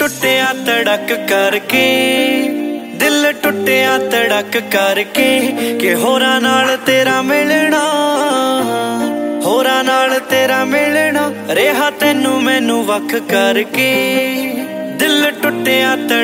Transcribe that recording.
ਟੁੱਟਿਆ ਤੜਕ ਕਰਕੇ, ਦਿਲ ਟੁੱਟਿਆ ਤੜਕ ਕਰਕੇ ਕਿ ਹੋਰਾਂ ਨਾਲ ਤੇਰਾ ਮਿਲਣਾ, ਹੋਰਾਂ ਨਾਲ ਤੇਰਾ ਮਿਲਣਾ ਰਿਹਾ ਤੈਨੂੰ ਮੈਨੂੰ ਵੱਖ ਕਰਕੇ। ਦਿਲ ਟੁੱਟਿਆ